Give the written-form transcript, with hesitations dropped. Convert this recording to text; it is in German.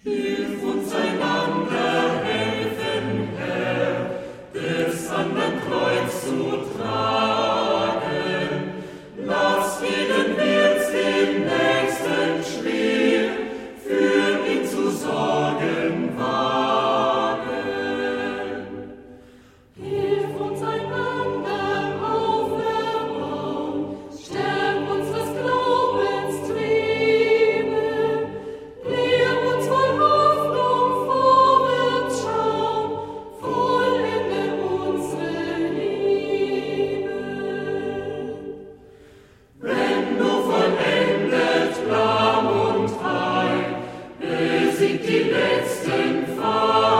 Hilf uns einander helfen, Herr, des andern Kreuz zu tragen. Lass jeden wird's dem Nächsten schwer, für ihn zu sorgen wagen. Hilf uns einander auferbauen, stärk unseres Glaubens Triebe, lehr uns voll Hoffnung vorwärts schauen, vollende unsere Liebe. Wenn du vollendet, lahm und heil, besiegt die letzten Feinde,